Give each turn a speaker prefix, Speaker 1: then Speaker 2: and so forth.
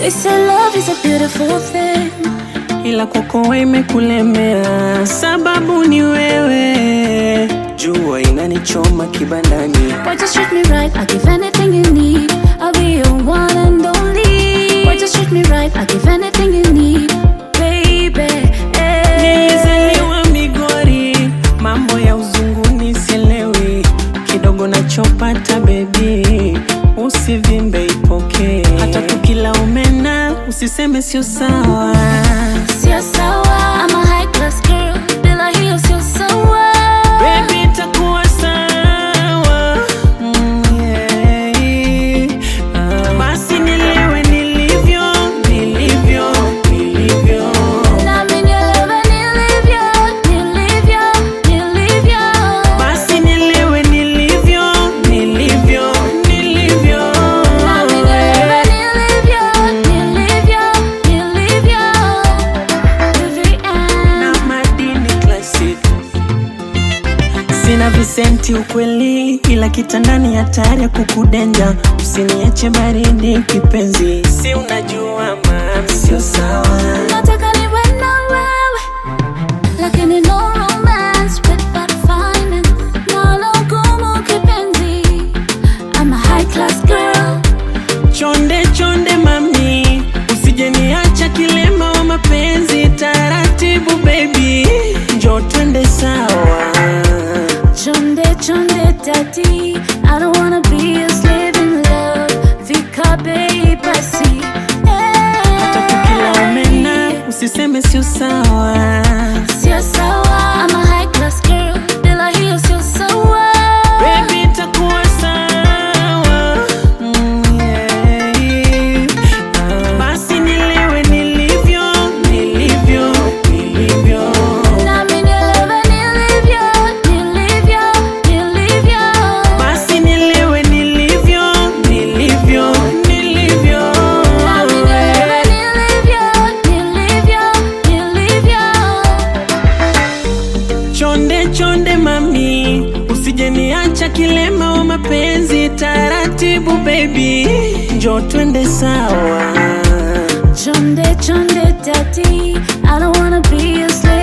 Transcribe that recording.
Speaker 1: They say love is a beautiful thing,
Speaker 2: ila kwako imekulemea, sababu ni wewe. Jua inanichoma kibandani.
Speaker 1: Boy, just treat me right, I'll give anything you need. I'll be your one and only. Boy, just treat me right, I'll give anything you need, baby.
Speaker 2: Nilizaliwa Migori, mambo ya uzunguni sielewi. Kidogo nachopata baby, usivimbe ipoke. Hata tukila umena, usiseme sio sawa.
Speaker 1: Sio sawa, I'm a high class girl, bila hiyo sio sawa.
Speaker 2: Baby itakuwa sawa, yeah. Basi nielewe nilivyo, nilivyo, nilivyo.
Speaker 1: Nami nielewe nilivyo, nilivyo, nilivyo.
Speaker 2: Basi nielewe nilivyo, nilivyo, nilivyo.
Speaker 1: Nami nielewe nilivyo, nilivyo, nilivyo.
Speaker 2: Na madini classic. Sina visenti ukweli, ila kitandani hatari ya kukudenja. Usiniache baridi kipenzi, si unajua mami sio sawa.
Speaker 1: Nataka niwe na wewe, lakini no romance without finance. Nalo gumu kipenzi, I'm a high class girl.
Speaker 2: Chonde chonde mami, usije niacha kilema wa mapenzi. Taratibu baby, njoo twende sawa.
Speaker 1: Chonde chonde daddy, I don't wanna be a slave in love. Fika bei basi,
Speaker 2: Hata tukila umena, usiseme sio sawa.
Speaker 1: sio sawa. I'm a high class girl, bila hiyo sio sawa.
Speaker 2: Baby itakuwa sawa, yeah. Basi nielewe nilivyo, nilivyo, nilivyo.
Speaker 1: Nami nielewe nilivyo, nilivyo, nilivyo.
Speaker 2: Basi nielewe nilivyo, nilivyo, nilivyo.
Speaker 1: Nami nielewe nilivyo, nilivyo, nilivyo.
Speaker 2: Chonde chonde mami, usije niacha kilema wa mapenzi. Taratibu baby, njoo twende sawa.
Speaker 1: Chonde chonde daddy, I don't wanna be a slave.